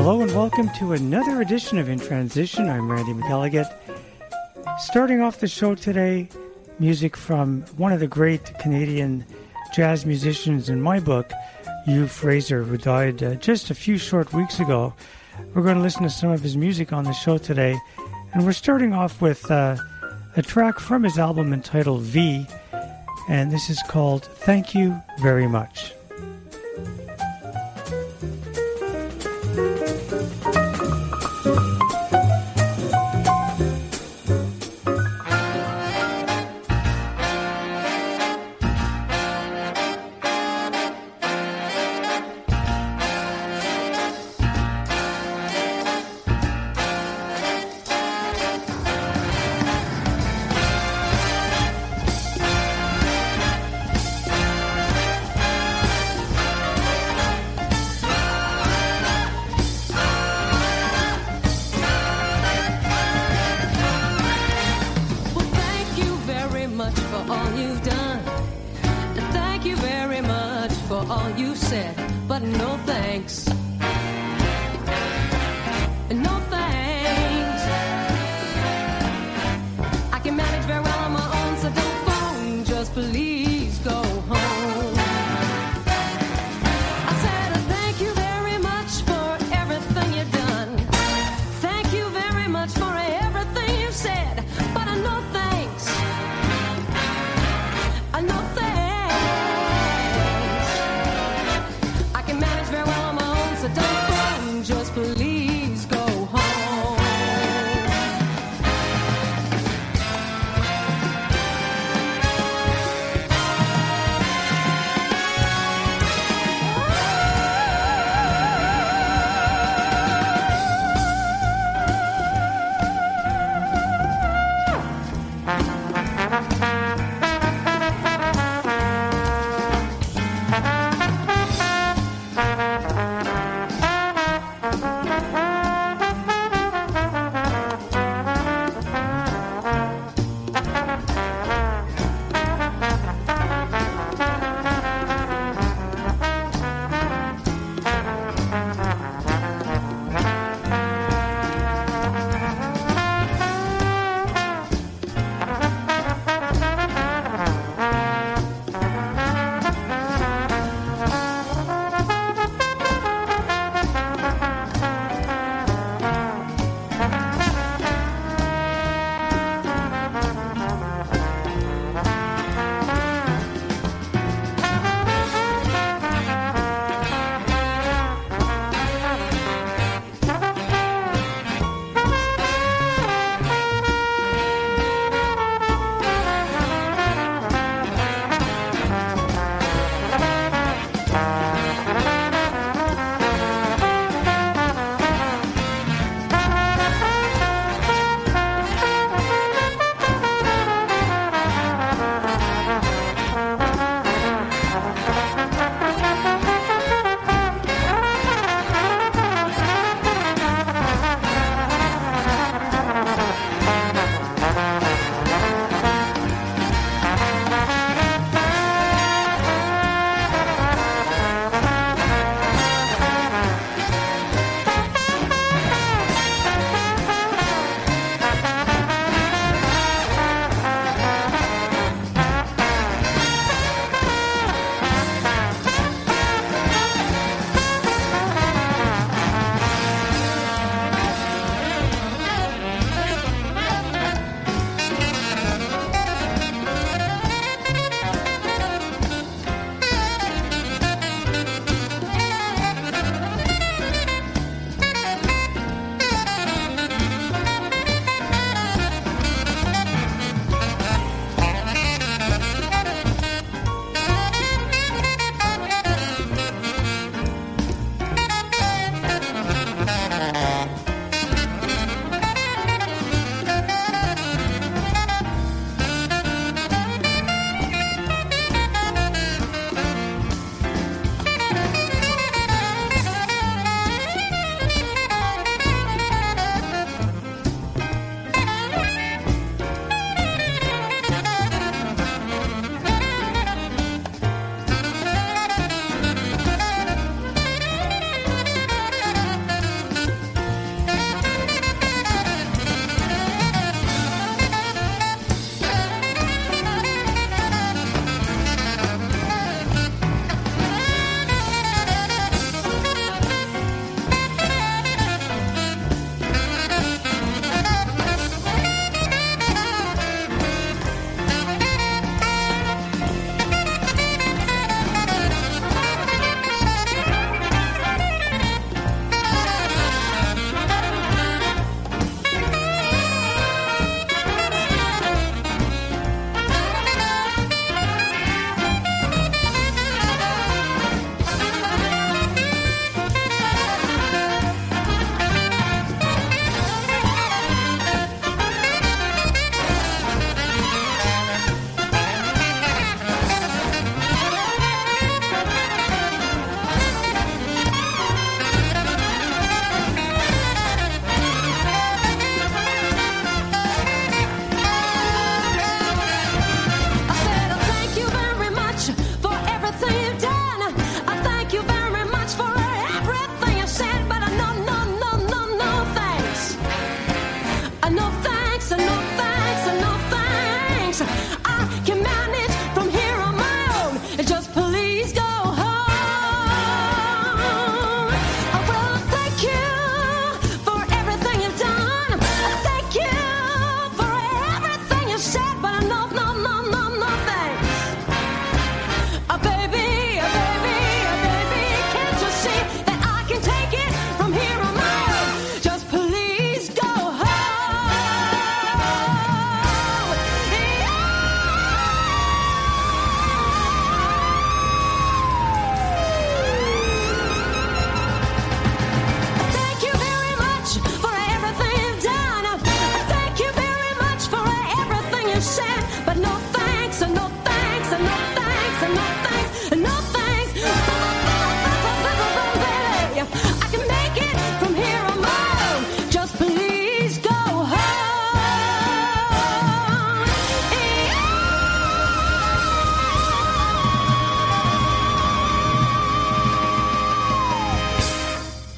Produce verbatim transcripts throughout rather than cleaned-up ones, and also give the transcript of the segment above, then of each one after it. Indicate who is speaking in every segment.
Speaker 1: Hello and welcome to another edition of In Transition. I'm Randy McElligott. Starting off the show today, music from one of the great Canadian jazz musicians in my book, Hugh Fraser, who died uh, just a few short weeks ago. We're going to listen to some of his music on the show today, and we're starting off with uh, a track from his album entitled V, and this is called Thank You Very Much.
Speaker 2: I can manage very well on my own.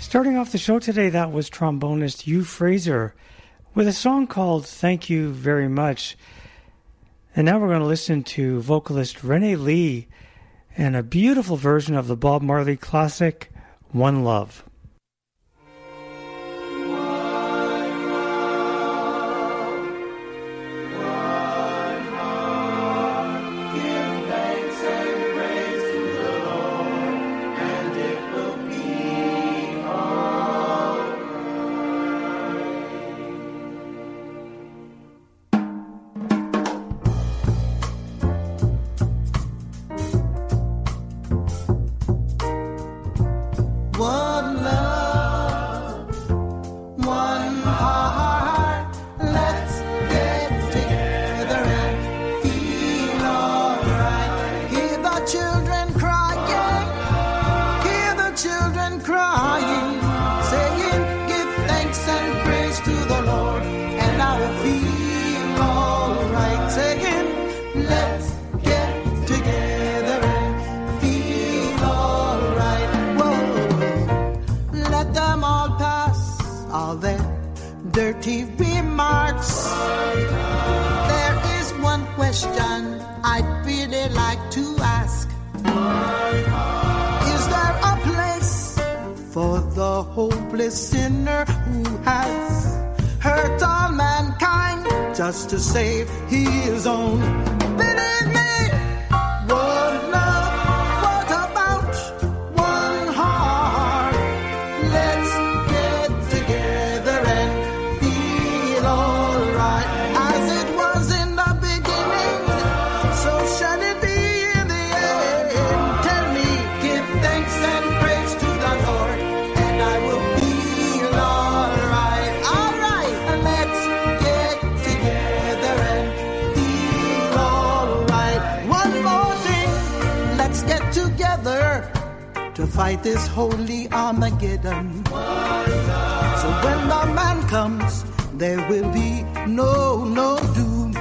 Speaker 1: Starting off the show today, that was trombonist Hugh Fraser with a song called Thank You Very Much. And now we're going to listen to vocalist Renee Lee and a beautiful version of the Bob Marley classic, One Love.
Speaker 2: Dirty remarks. There is one question I'd really like to ask. Is there a place for the hopeless sinner who has hurt all mankind just to save his own? Believe me, one love, what about one heart? Let's get together and to fight this holy Armageddon. So when the man comes, there will be no, no doom.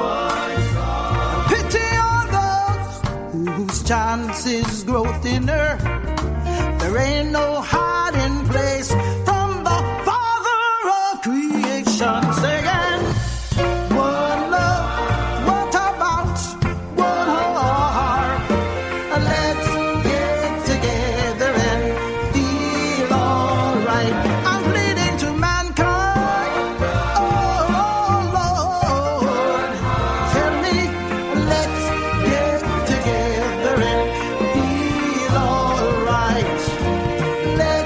Speaker 2: Pity on those whose chances grow thinner. There ain't no hiding place from the Father of creation. Saying, one love, what about one heart? Let's let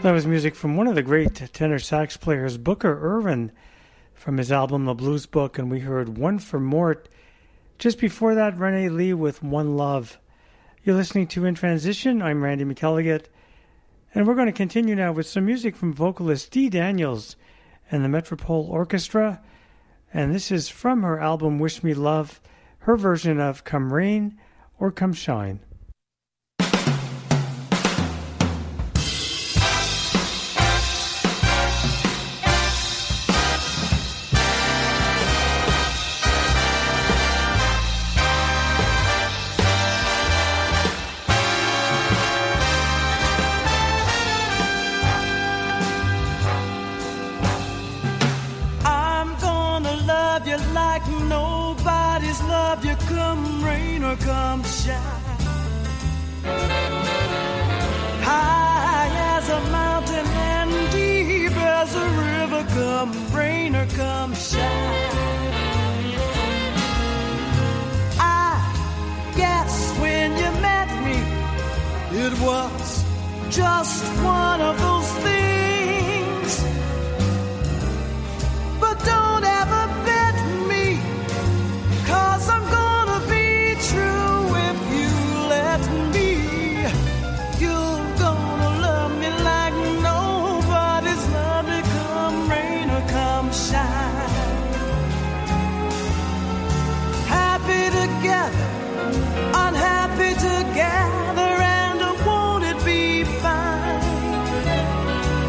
Speaker 1: That was music from one of the great tenor sax players, Booker Ervin, from his album The Blues Book, and we heard One for Mort. Just before that, Renee Lee with One Love. You're listening to In Transition. I'm Randy McElligott, and we're going to continue now with some music from vocalist Dee Daniels and the Metropole Orchestra, and this is from her album Wish Me Love, her version of Come Rain or Come Shine.
Speaker 2: Come rain or come shine, high as a mountain and deep as a river. Come rain or come shine. I guess when you met me, it was just one of those things. But don't ever bet me, 'cause I'm gonna true if you let me. You're gonna love me like nobody's loved me. Come rain or come shine. Happy together, unhappy together, and won't it be fine?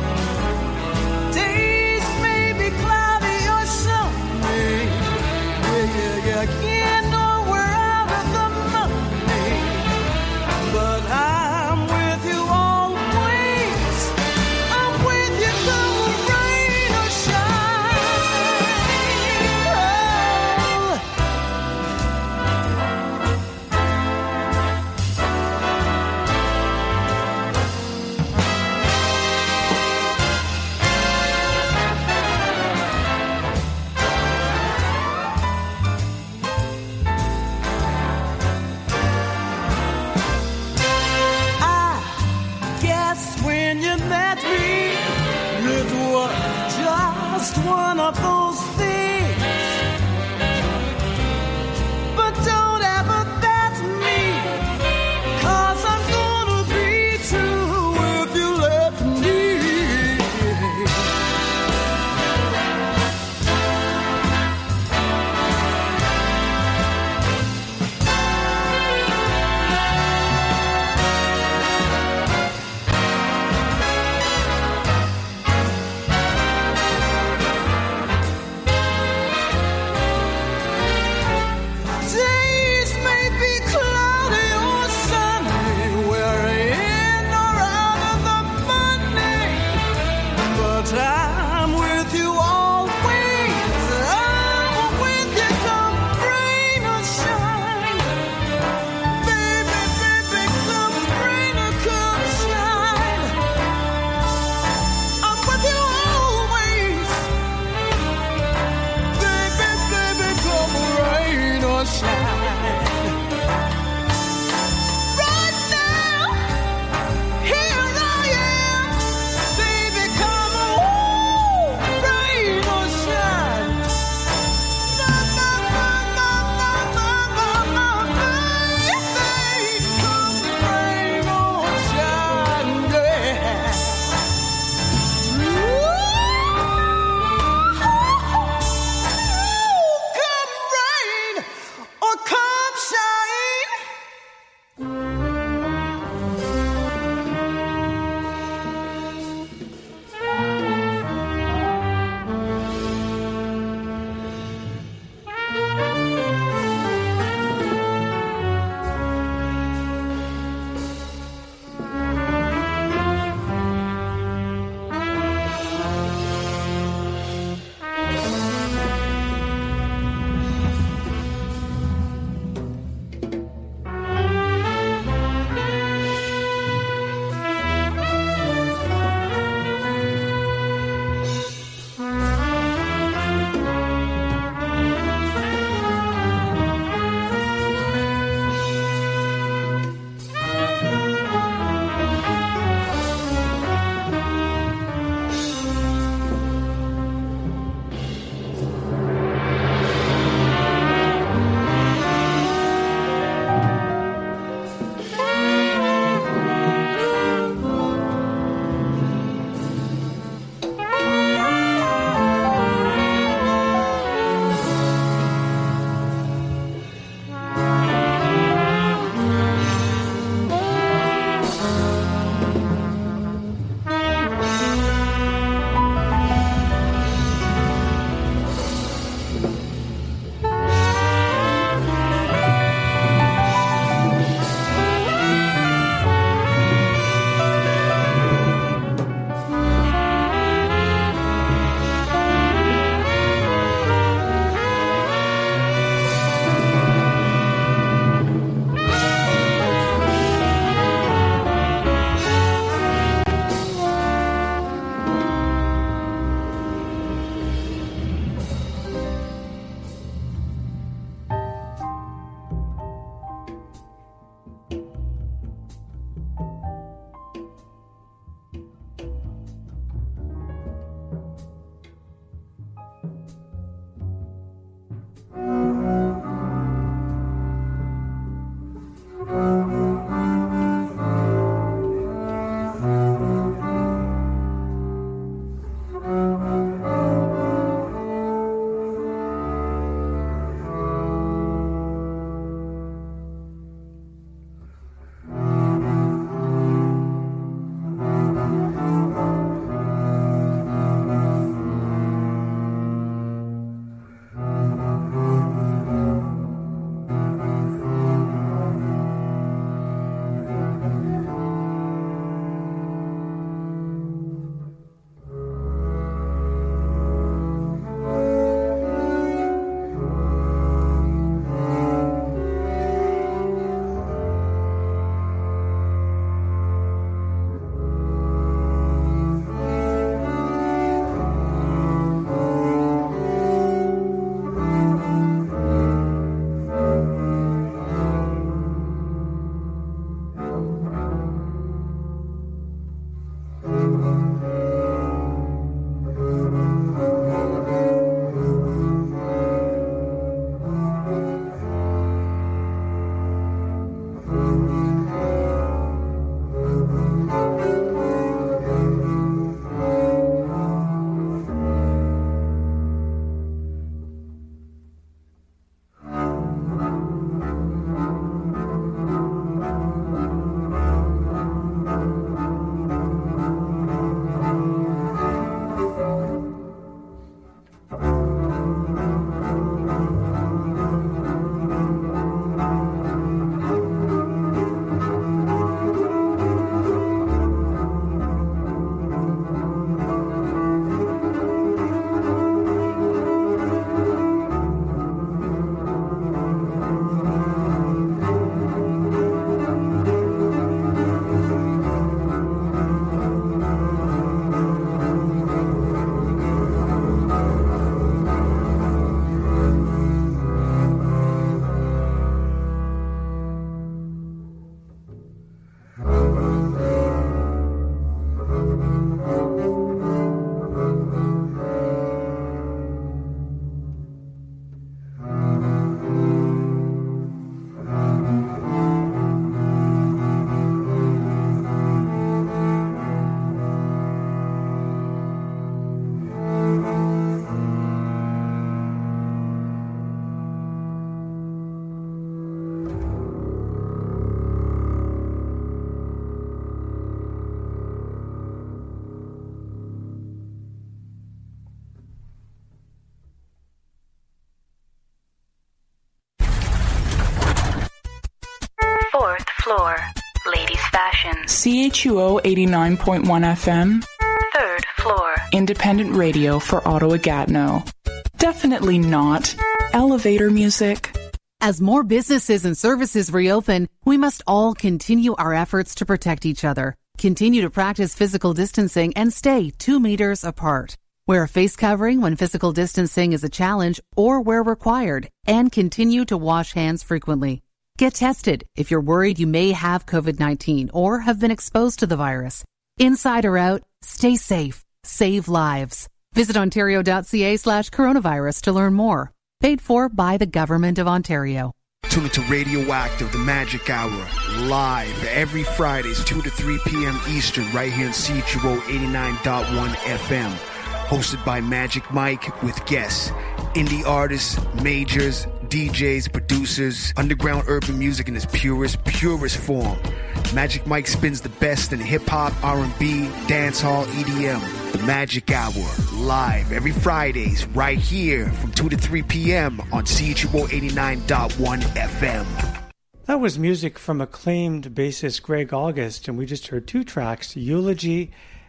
Speaker 3: floor, ladies fashion.
Speaker 4: C H U O eighty-nine point one F M.
Speaker 3: Third floor,
Speaker 4: independent radio for Ottawa-Gatineau. Definitely not elevator music.
Speaker 5: As more businesses and services reopen, we must all continue our efforts to protect each other. Continue to practice physical distancing and stay two meters apart. Wear a face covering when physical distancing is a challenge or where required, and continue to wash hands frequently. Get tested if you're worried you may have COVID nineteen or have been exposed to the virus. Inside or out, stay safe. Save lives. Visit ontario.ca slash coronavirus to learn more. Paid for by the Government of Ontario.
Speaker 6: Tune into Radioactive, the Magic Hour, live every Fridays, two to three p.m. Eastern, right here in C H U O eighty-nine point one F M. Hosted by Magic Mike with guests, indie artists, majors, D Js, producers, underground urban music in its purest, purest form. Magic Mike spins the best in hip-hop, R and B, dancehall, E D M. The Magic Hour, live every Fridays, right here from two to three p.m. on C H U O eighty-nine point one F M.
Speaker 1: That was music from acclaimed bassist Greg August, and we just heard two tracks, Eulogy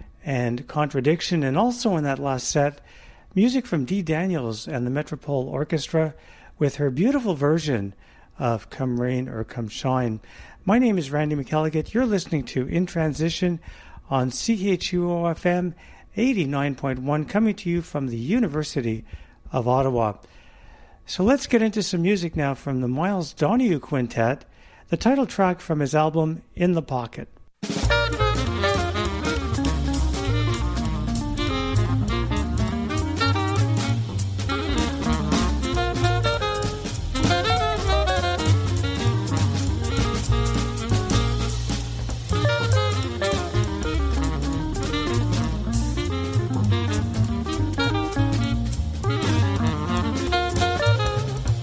Speaker 1: and Contradiction, and also in that last set, music from Dee Daniels and the Metropole Orchestra with her beautiful version of Come Rain or Come Shine. My name is Randy McElligott. You're listening to In Transition on C H U O F M eighty-nine point one, coming to you from the University of Ottawa. So let's get into some music now from the Miles Donahue Quintet, the title track from his album In the Pocket.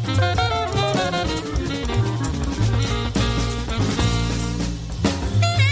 Speaker 7: Thank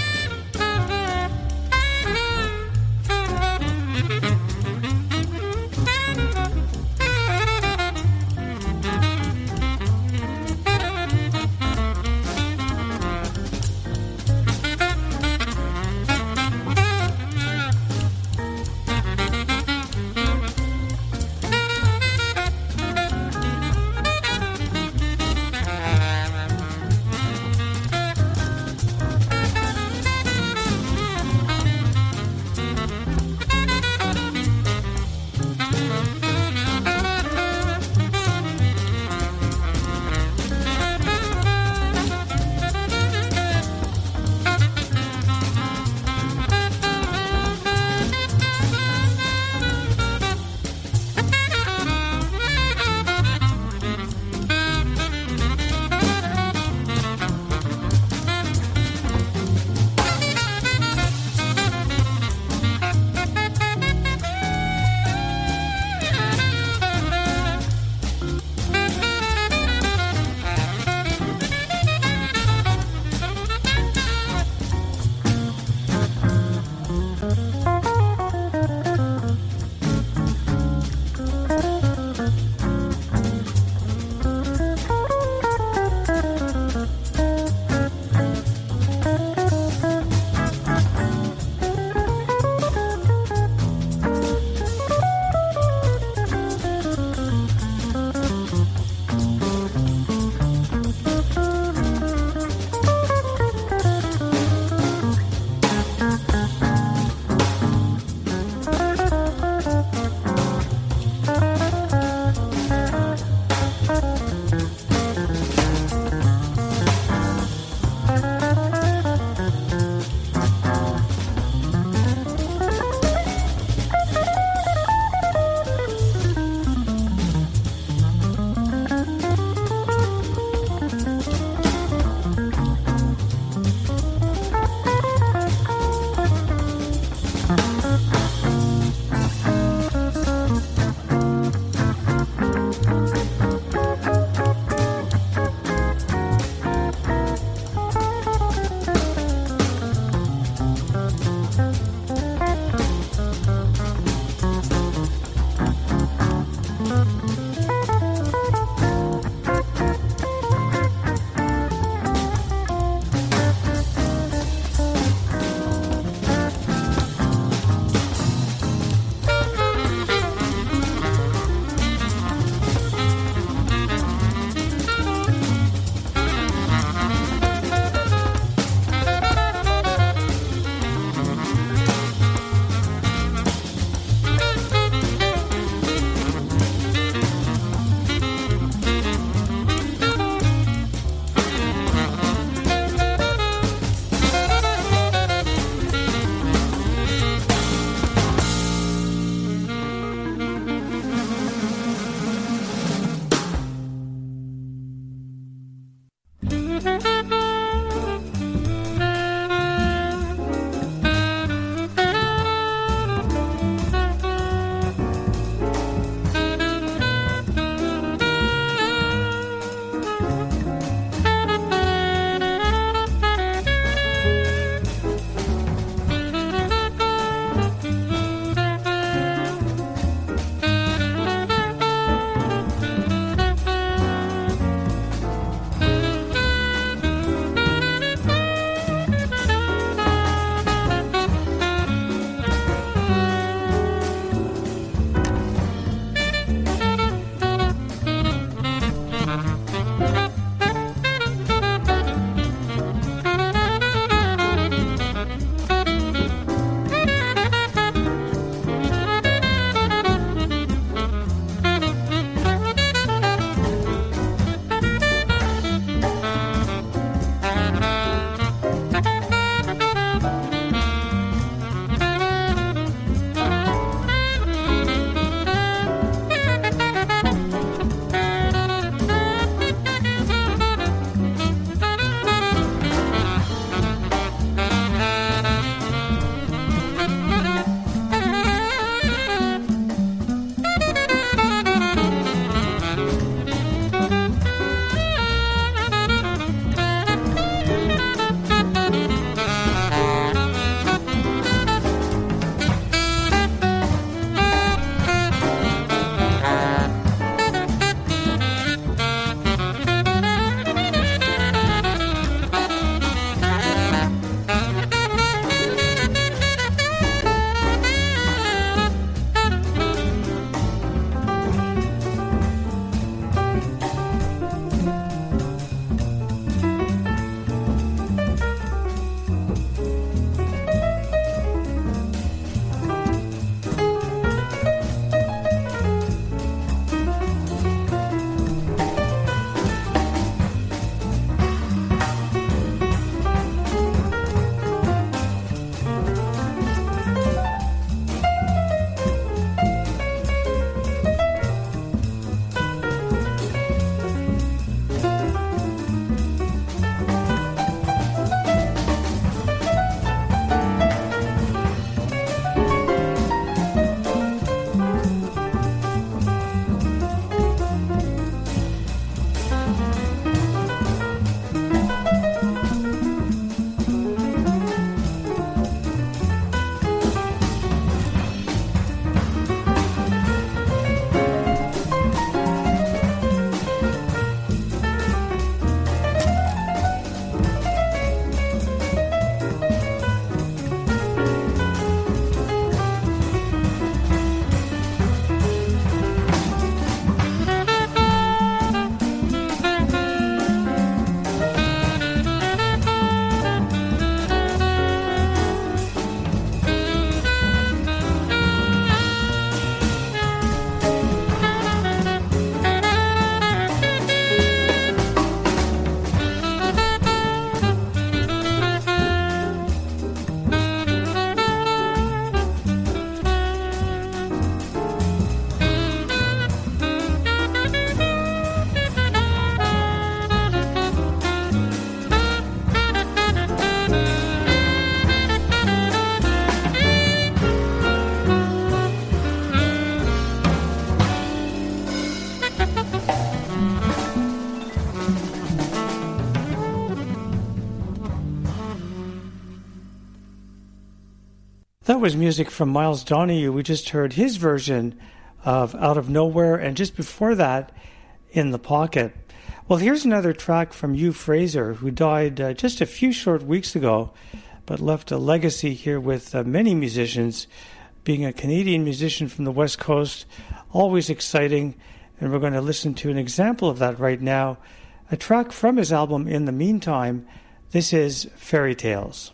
Speaker 1: That was music from Miles Donahue. We just heard his version of Out of Nowhere, and just before that, In the Pocket. Well, here's another track from Hugh Fraser, who died uh, just a few short weeks ago, but left a legacy here with uh, many musicians. Being a Canadian musician from the West Coast, always exciting, and we're going to listen to an example of that right now. A track from his album In the Meantime. This is Fairy Tales.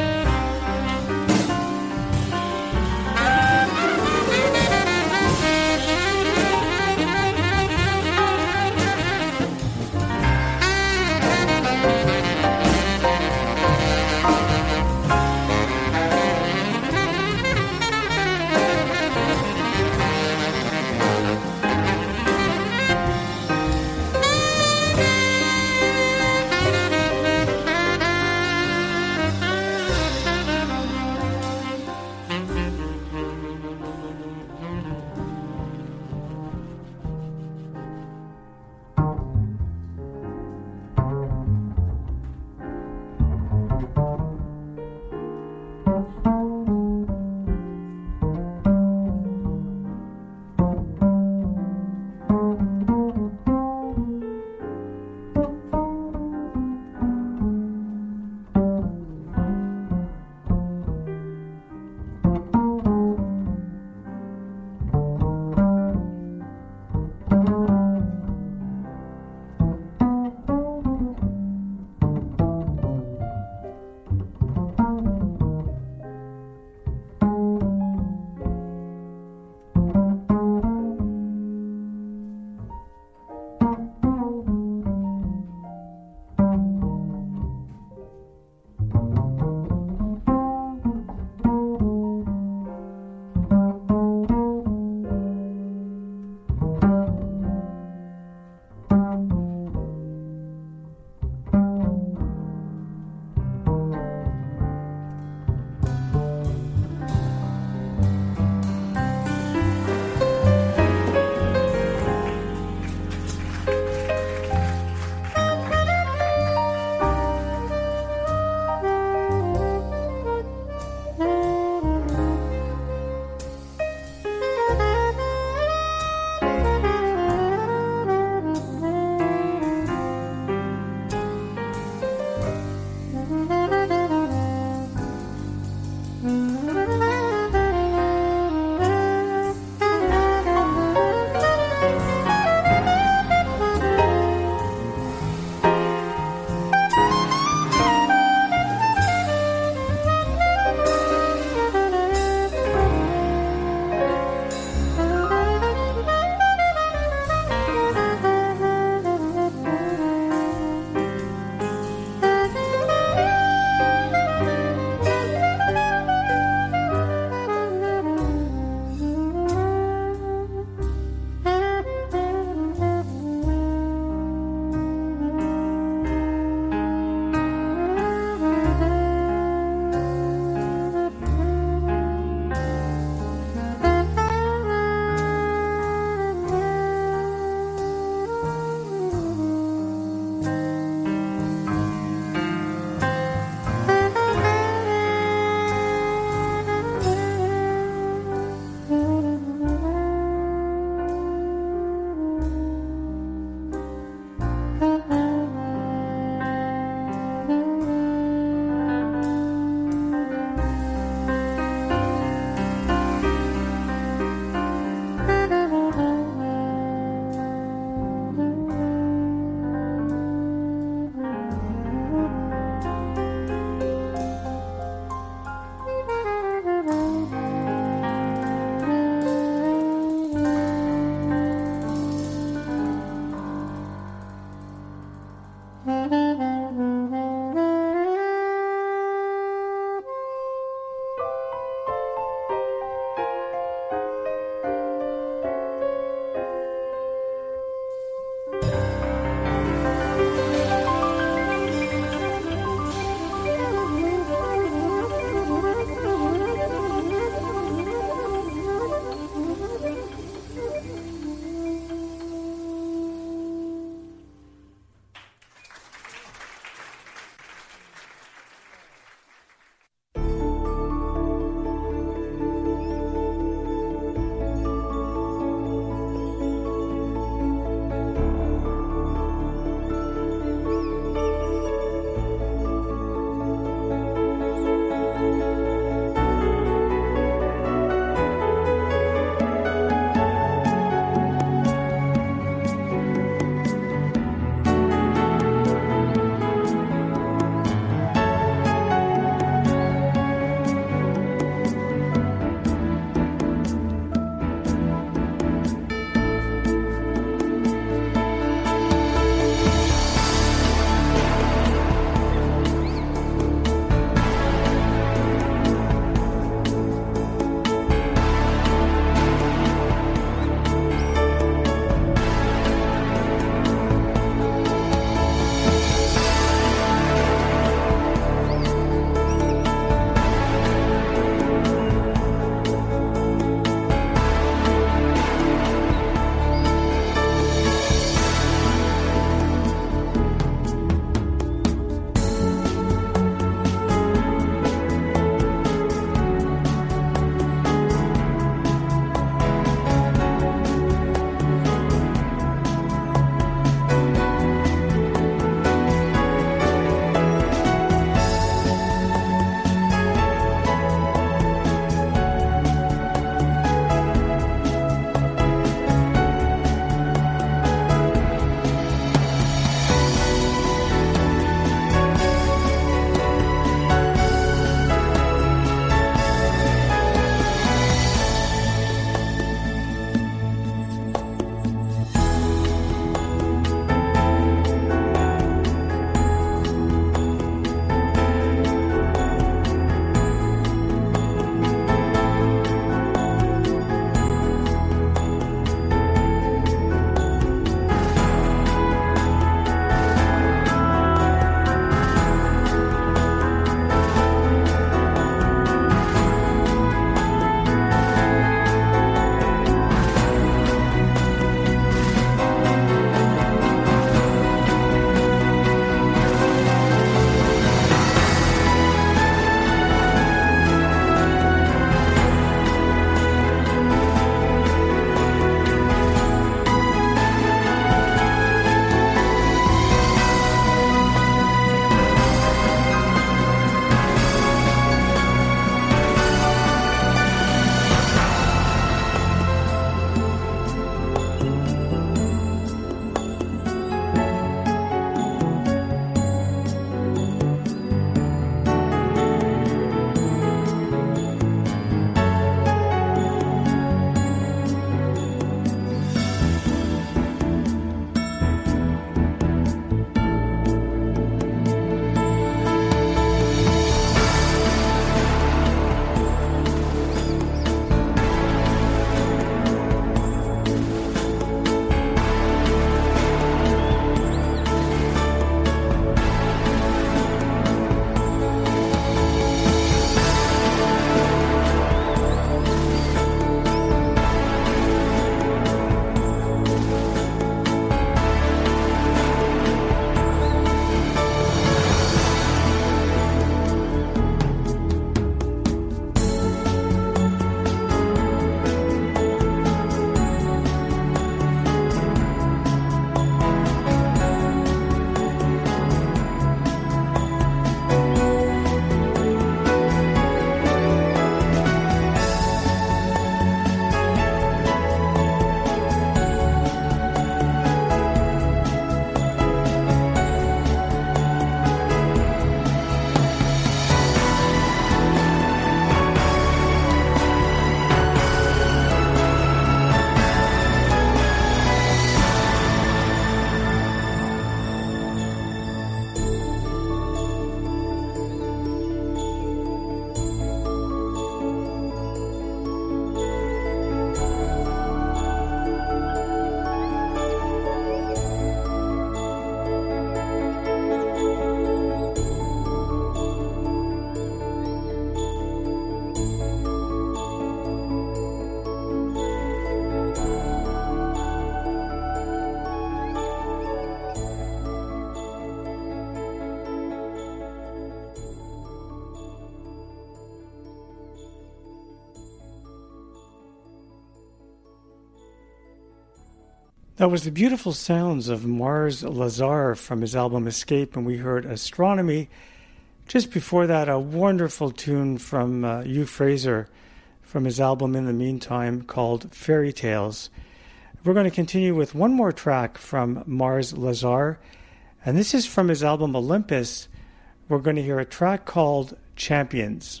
Speaker 1: That was the beautiful sounds of Mars Lazar from his album Escape, and we heard Astronomy. Just before that, a wonderful tune from uh, Hugh Fraser from his album In the Meantime called Fairy Tales. We're going to continue with one more track from Mars Lazar, and this is from his album Olympus. We're going to hear a track called Champions.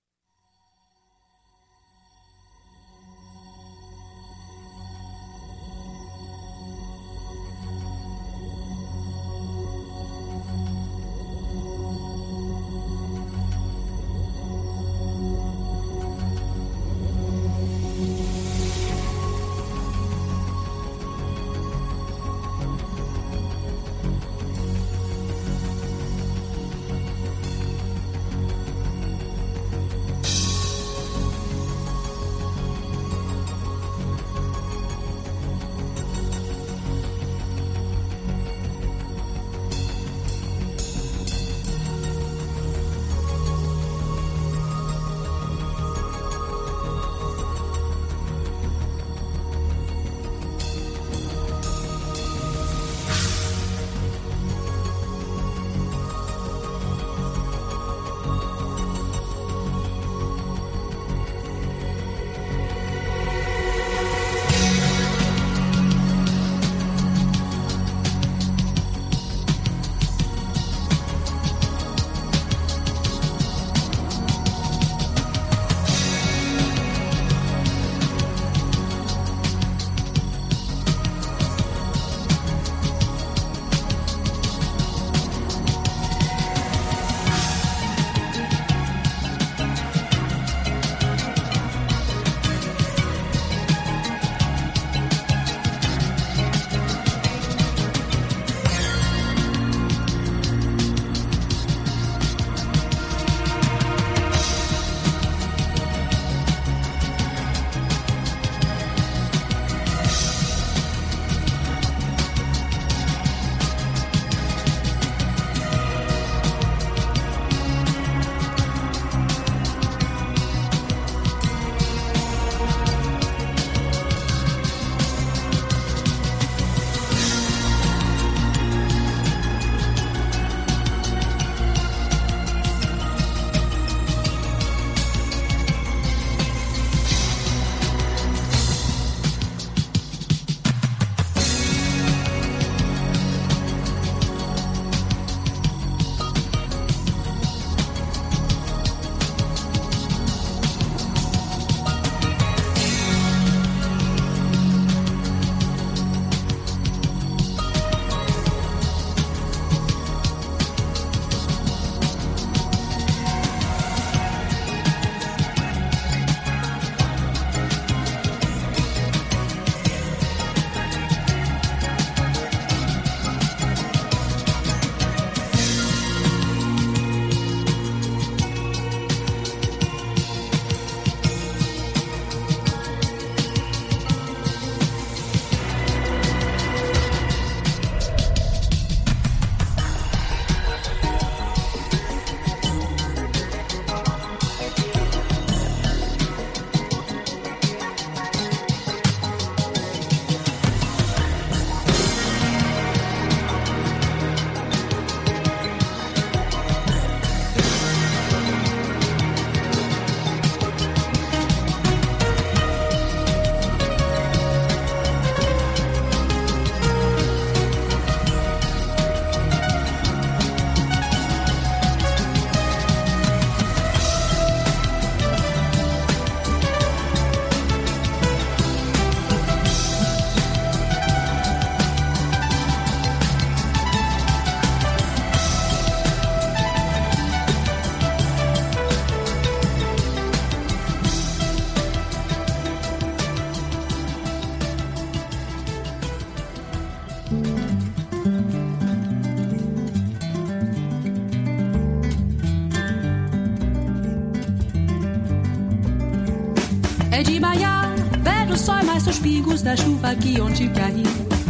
Speaker 7: É de manhã, vejo o sol e mais os pingos da chuva que ontem caiu.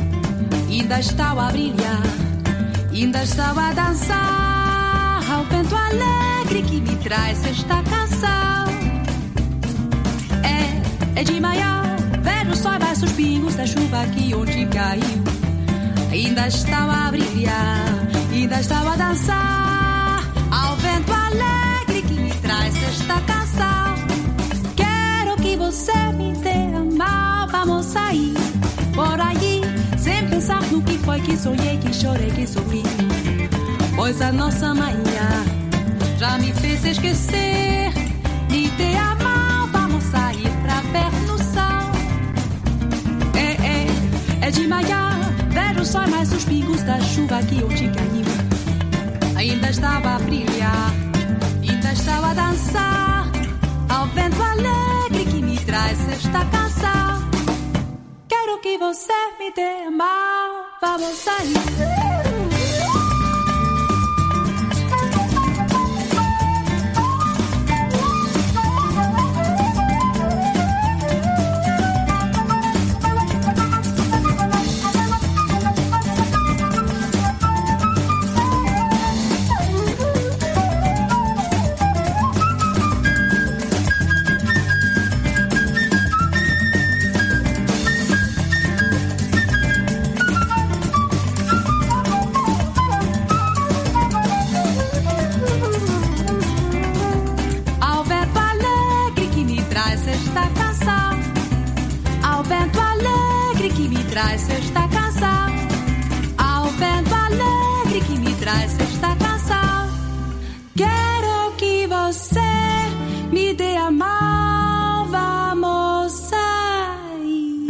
Speaker 7: Ainda estão a brilhar, ainda estão a dançar ao vento alegre que me traz esta canção. É, é de manhã, vejo Vejo o sol embaixo os pingos da chuva que ontem caiu. Ainda estava a brilhar, ainda estava a dançar ao vento alegre que me traz esta canção. Quero que você me dê a mão, vamos sair por aí, sem pensar no que foi que sonhei, que chorei, que sofri. Pois a nossa manhã já me fez esquecer. Me dê a mão, vamos sair pra perto do sol. É, é, é de manhã, vejo o sol mais os pingos da chuva que ontem caiu. Ainda estava a brilhar, ainda estava a dançar ao vento alegre que me traz esta canção. Quero que você me dê a mão, vamos sair. Traz esta canção, ao vento alegre que me traz esta canção. Quero que você me dê a mão, vamos sair.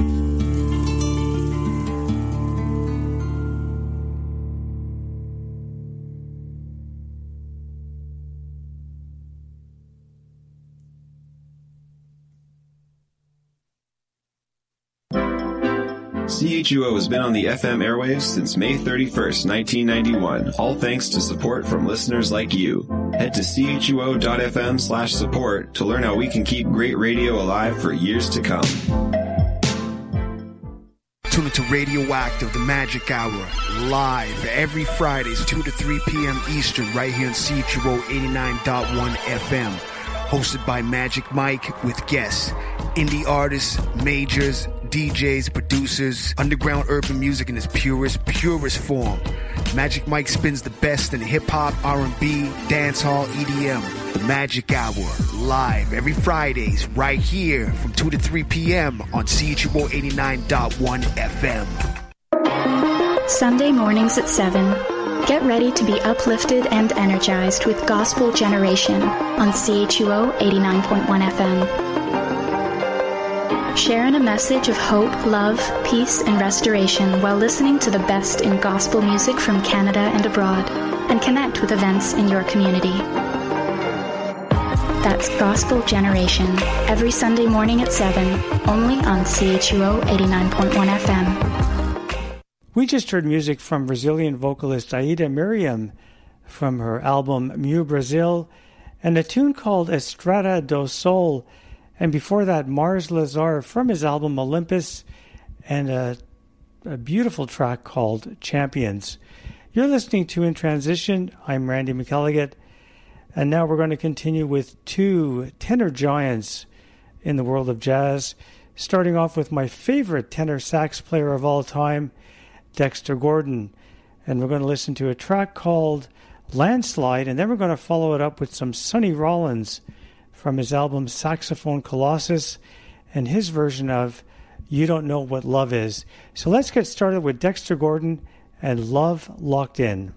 Speaker 8: C H U O has been on the F M airwaves since May thirty-first, nineteen ninety-one, all thanks to support from listeners like you. Head to chuo.fm slash support to learn how we can keep great radio alive for years to come.
Speaker 6: Tune into Radioactive, the Magic Hour, live every Fridays, two to three p.m. Eastern, right here on C H U O eighty-nine point one F M. Hosted by Magic Mike with guests, indie artists, majors, D Js, producers, underground urban music in its purest, purest form. Magic Mike spins the best in hip-hop, R and B, dancehall, E D M. The Magic Hour, live every Fridays, right here from two to three p.m. on C H U O eighty-nine point one F M.
Speaker 9: Sunday mornings at seven. Get ready to be uplifted and energized with Gospel Generation on C H U O eighty-nine point one F M. Sharing a message of hope, love, peace, and restoration while listening to the best in gospel music from Canada and abroad, and connect with events in your community. That's Gospel Generation, every Sunday morning at seven, only on C H U O eighty-nine point one F M.
Speaker 1: We just heard music from Brazilian vocalist Aida Miriam from her album Meu Brasil, and a tune called Estrada do Sol, and before that Mars Lazar from his album Olympus, and a, a beautiful track called Champions. You're listening to In Transition. I'm Randy McElligott, and now we're going to continue with two tenor giants in the world of jazz, starting off with my favorite tenor sax player of all time, Dexter Gordon, and we're going to listen to a track called Landslide, and then we're going to follow it up with some Sonny Rollins from his album Saxophone Colossus and his version of You Don't Know What Love Is. So let's get started with Dexter Gordon and Love Locked In.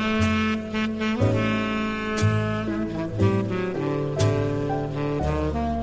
Speaker 2: Thank you.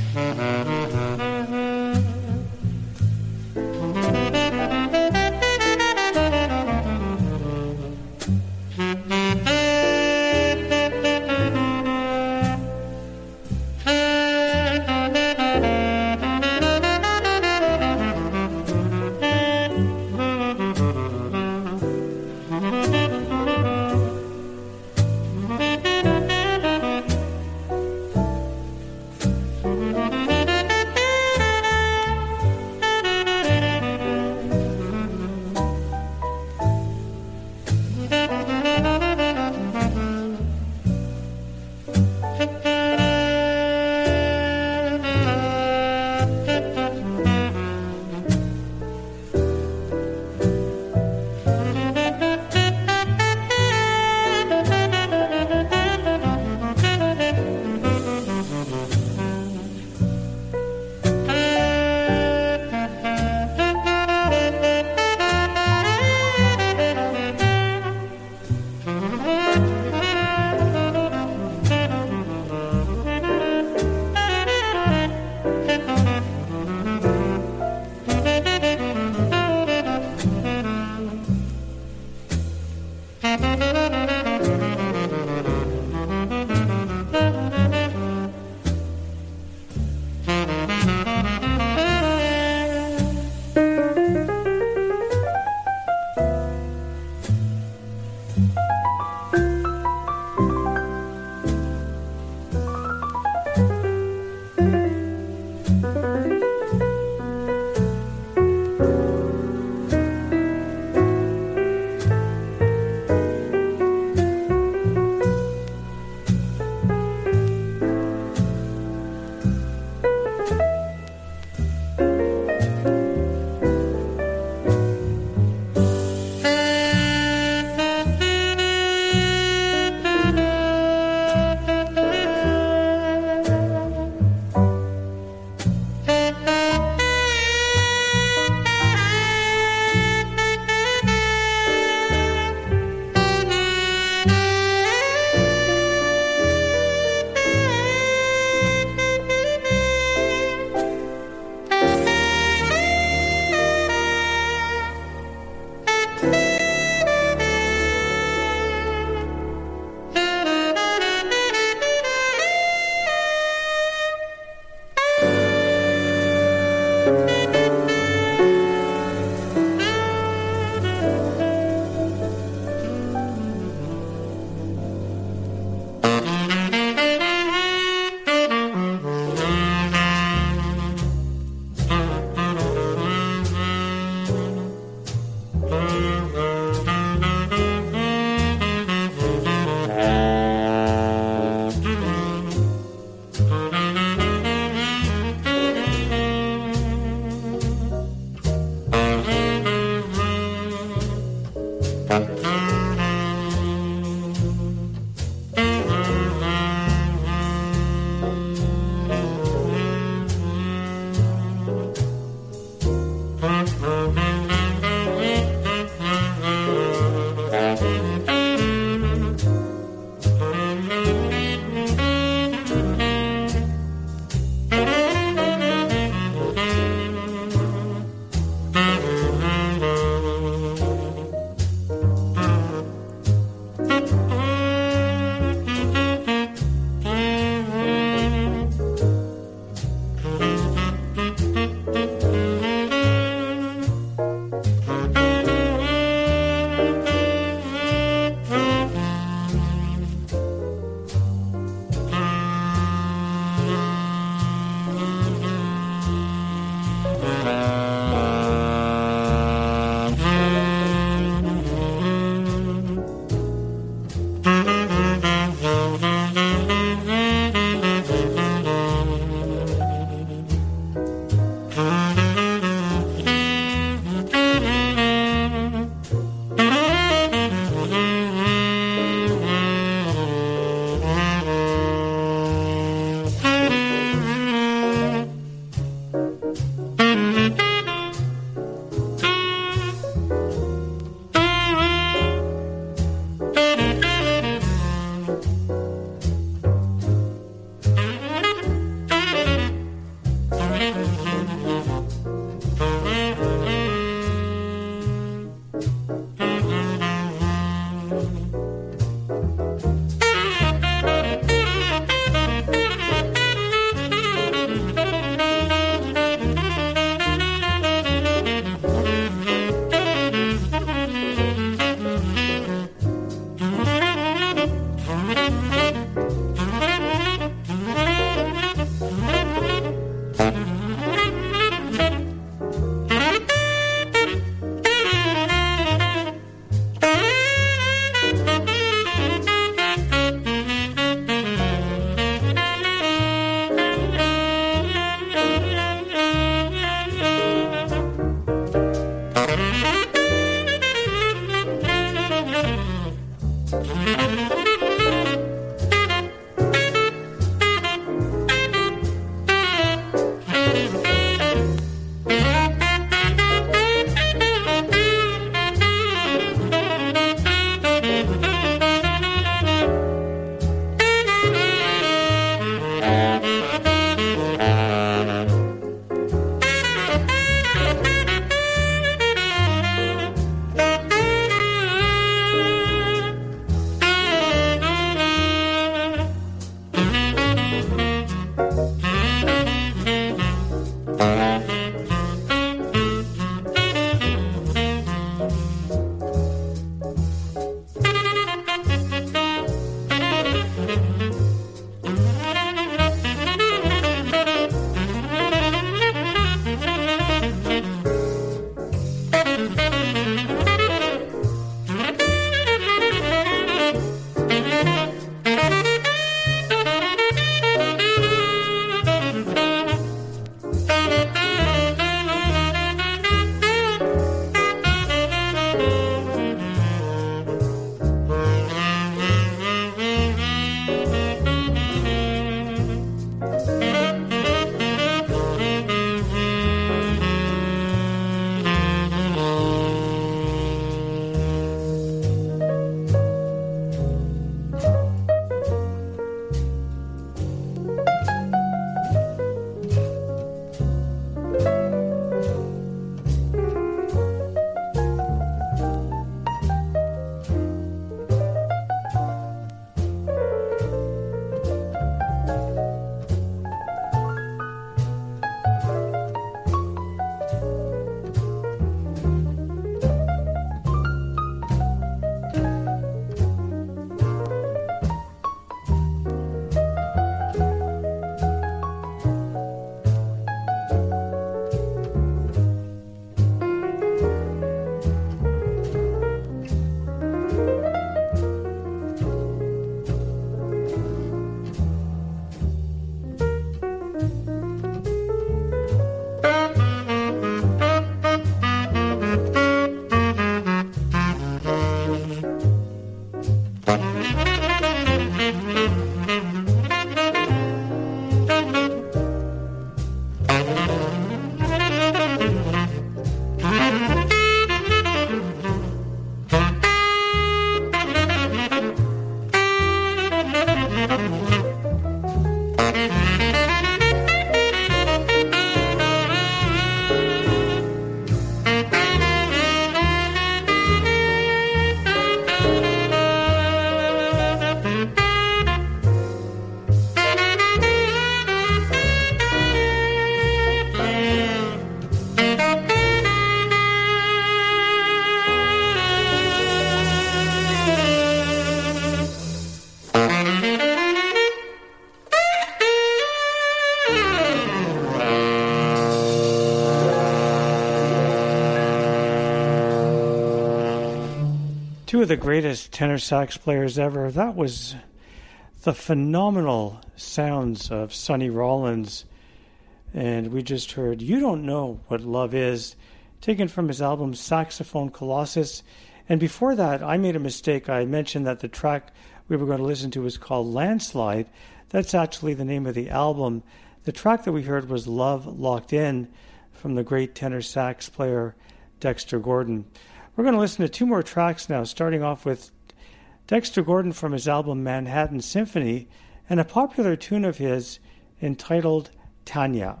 Speaker 1: Two of the greatest tenor sax players ever. That was the phenomenal sounds of Sonny Rollins. And we just heard You Don't Know What Love Is, taken from his album Saxophone Colossus. And before that, I made a mistake. I mentioned that the track we were going to listen to was called Landslide. That's actually the name of the album. The track that we heard was Love Locked In from the great tenor sax player Dexter Gordon. We're going to listen to two more tracks now, starting off with Dexter Gordon from his album Manhattan Symphony and a popular tune of his entitled Tanya.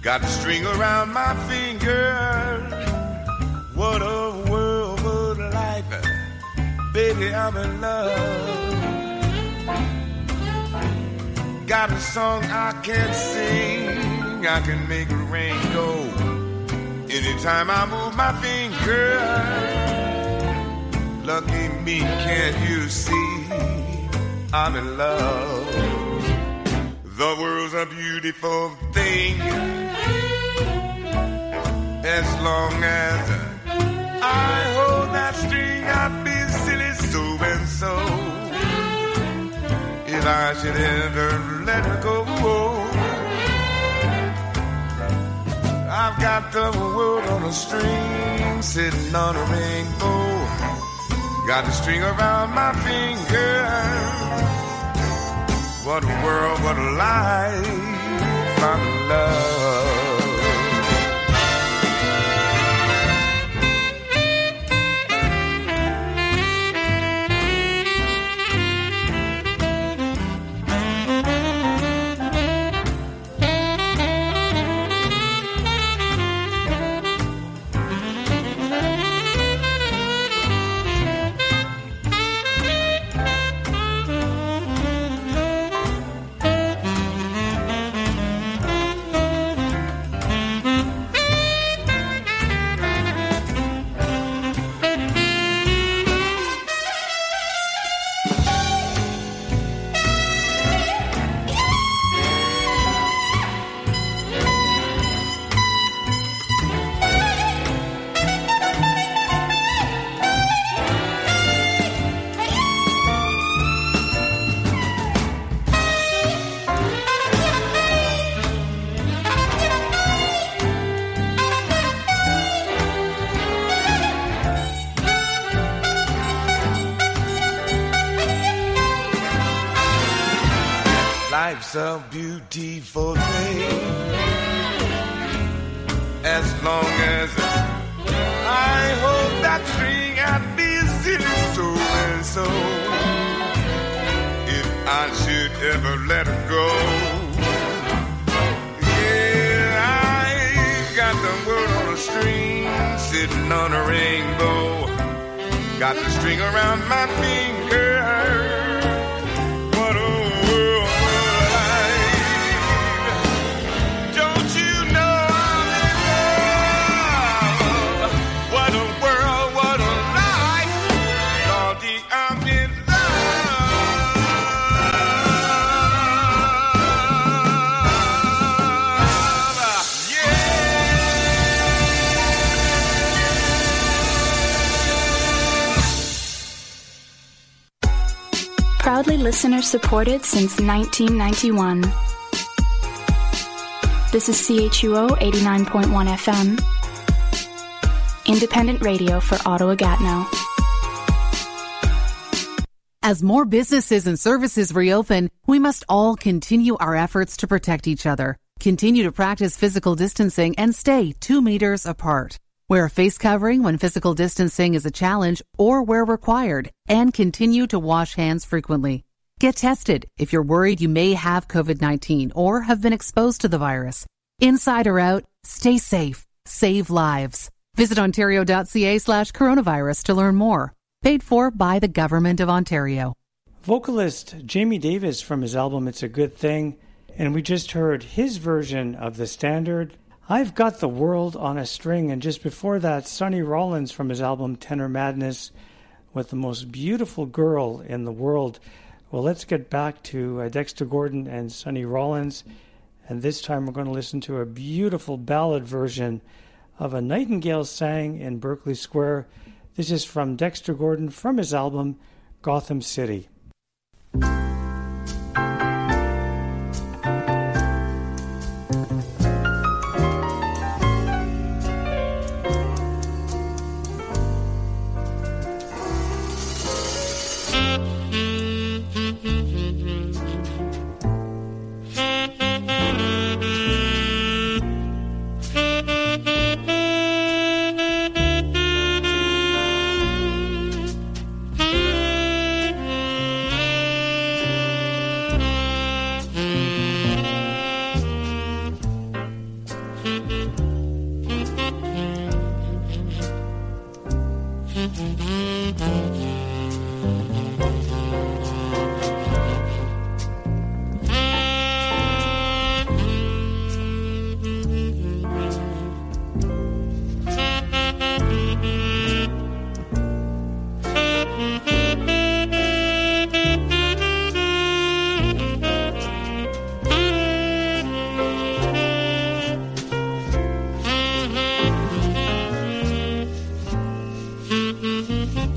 Speaker 10: Got the string around my finger. What a world, what a life. Baby, I'm in love. Got a song I can sing. I can make the rain go. Anytime I move my finger. Lucky me, can't you see? I'm in love. The world's a beautiful thing. As long as I hold that string, I'd be silly so and so. If I should ever let her go, I've got the world on a string, sitting on a rainbow. Got the string around my finger. What a world, what a life, I'm in love. Life's a beautiful thing. As long as I hold that string, I'd be silly so and so. If I should ever let her go, yeah, I got the world on a string, sitting on a rainbow. Got the string around my finger.
Speaker 9: Proudly listener supported since nineteen ninety-one. This is C H U O eighty-nine point one F M, independent radio for Ottawa-Gatineau.
Speaker 5: As more businesses and services reopen, we must all continue our efforts to protect each other, continue to practice physical distancing, and stay two meters apart. Wear a face covering when physical distancing is a challenge or where required, and continue to wash hands frequently. Get tested if you're worried you may have COVID nineteen or have been exposed to the virus. Inside or out, stay safe. Save lives. Visit ontario.ca slash coronavirus to learn more. Paid for by the Government of Ontario.
Speaker 1: Vocalist Jamie Davis from his album It's a Good Thing, and we just heard his version of the standard I've Got the World on a String, and just before that, Sonny Rollins from his album Tenor Madness with The Most Beautiful Girl in the World. Well, let's get back to uh, Dexter Gordon and Sonny Rollins, and this time we're going to listen to a beautiful ballad version of A Nightingale Sang in Berkeley Square. This is from Dexter Gordon from his album Gotham City.
Speaker 11: Mm-hmm.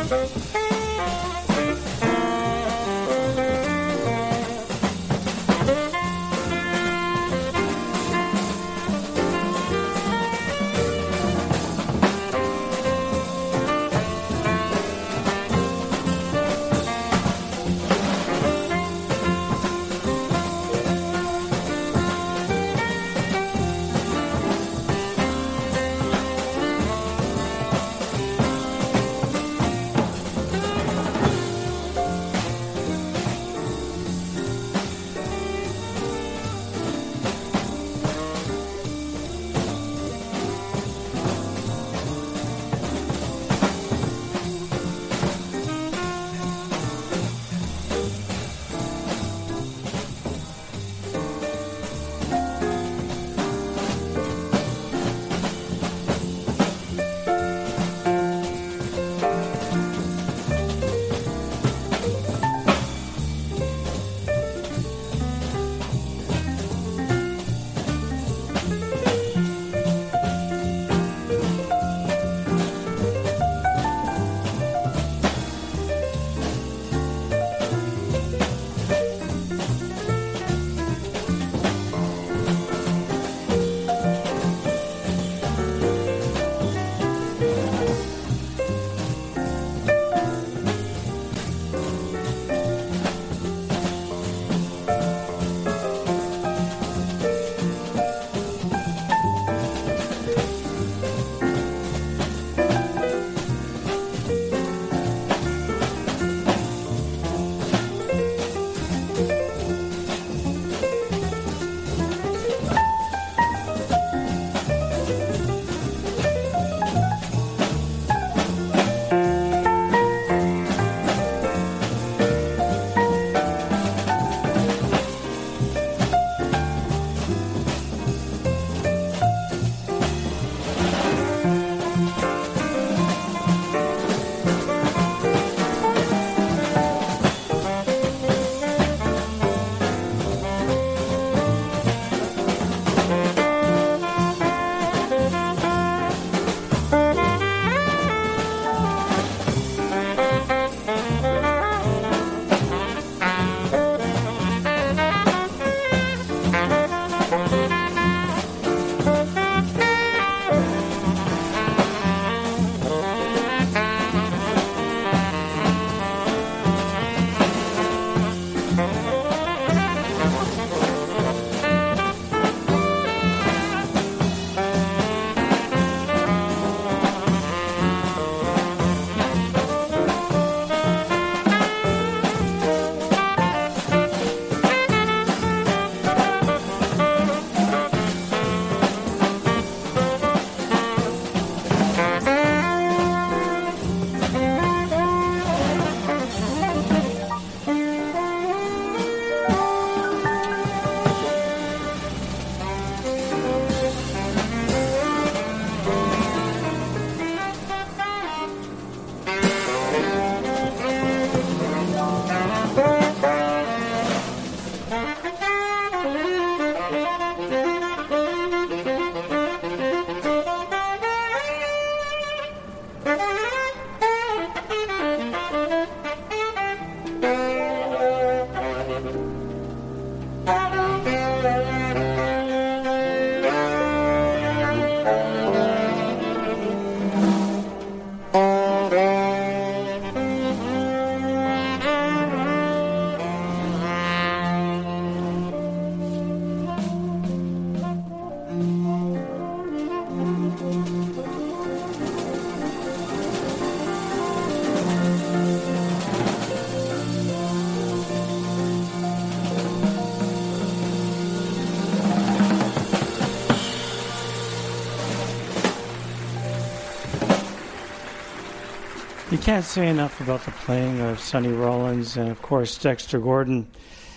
Speaker 1: You can't say enough about the playing of Sonny Rollins and, of course, Dexter Gordon.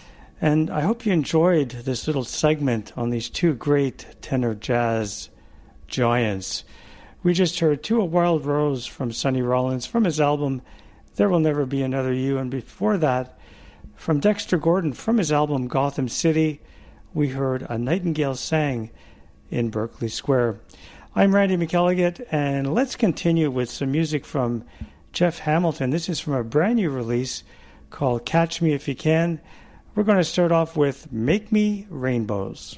Speaker 1: And I hope you enjoyed this little segment on these two great tenor jazz giants. We just heard To a Wild Rose from Sonny Rollins from his album There Will Never Be Another You. And before that, from Dexter Gordon from his album Gotham City, we heard A Nightingale Sang in Berkeley Square. I'm Randy McElligott, and let's continue with some music from Jeff Hamilton. This is from a brand new release called Catch Me If You Can. We're going to start off with Make Me Rainbows.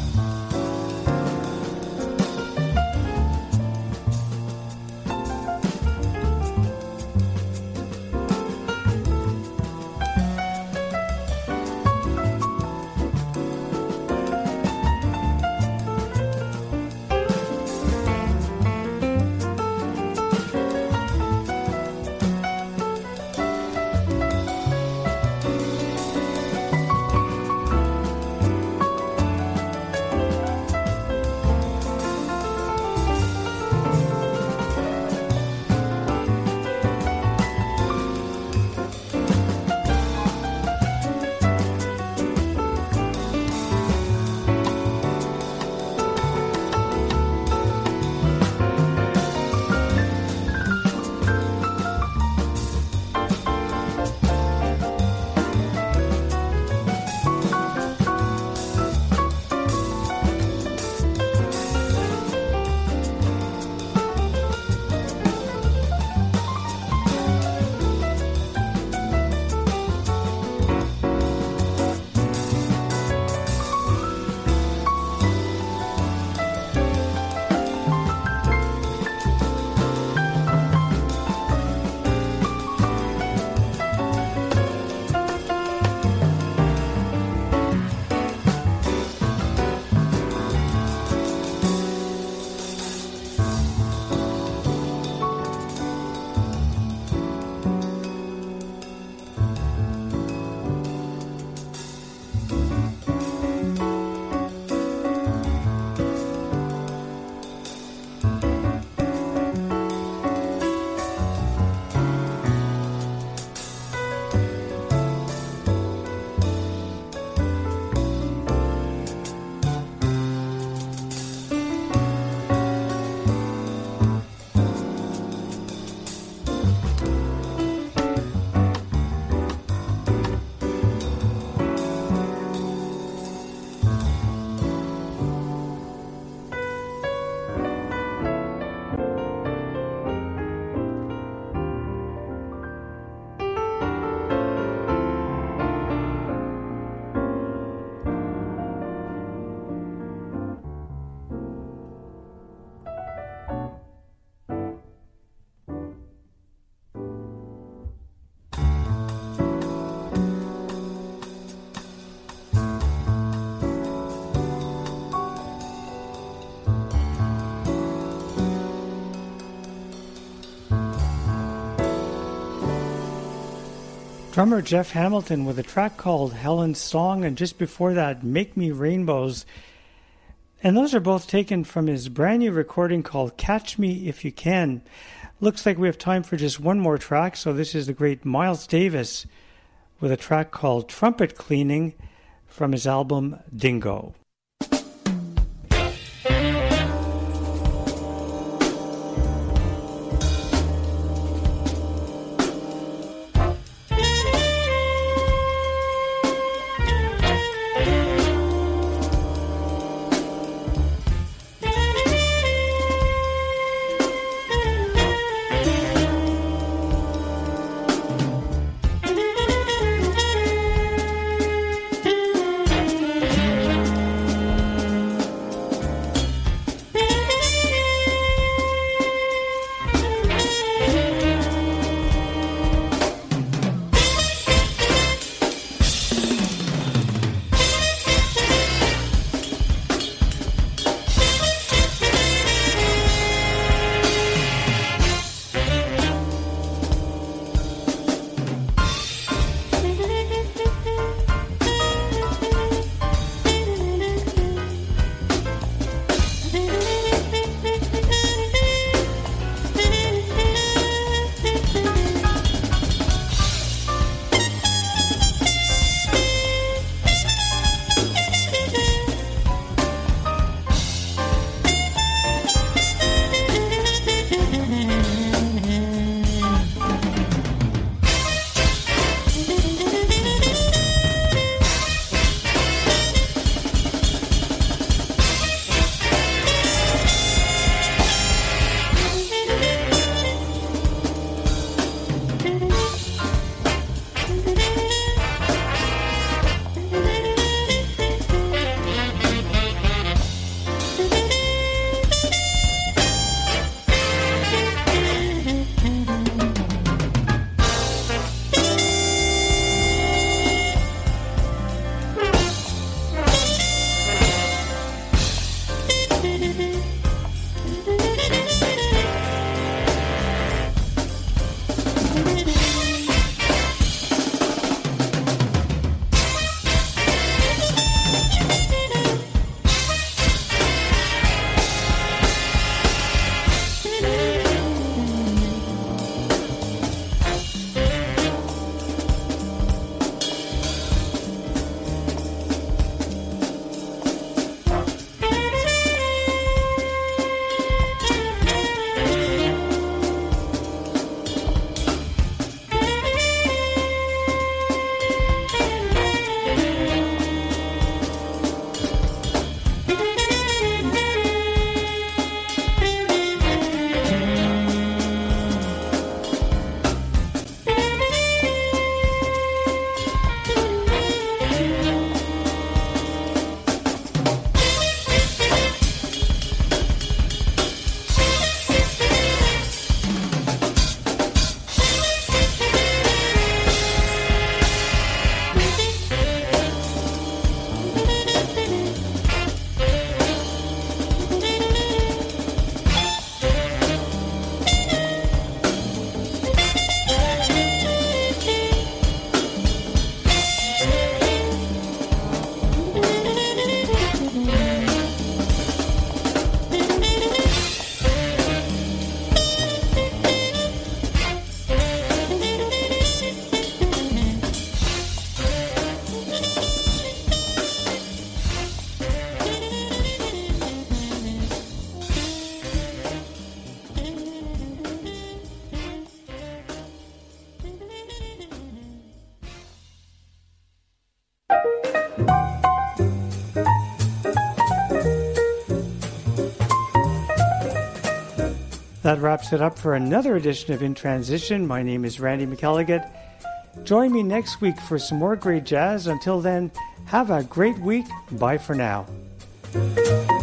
Speaker 1: Drummer Jeff Hamilton with a track called Helen's Song, and just before that, Make Me Rainbows. And those are both taken from his brand new recording called Catch Me If You Can. Looks like we have time for just one more track, so this is the great Miles Davis with a track called Trumpet Cleaning from his album Dingo. That wraps it up for another edition of In Transition. My name is Randy McElligott. Join me next week for some more great jazz. Until then, have a great week. Bye for now.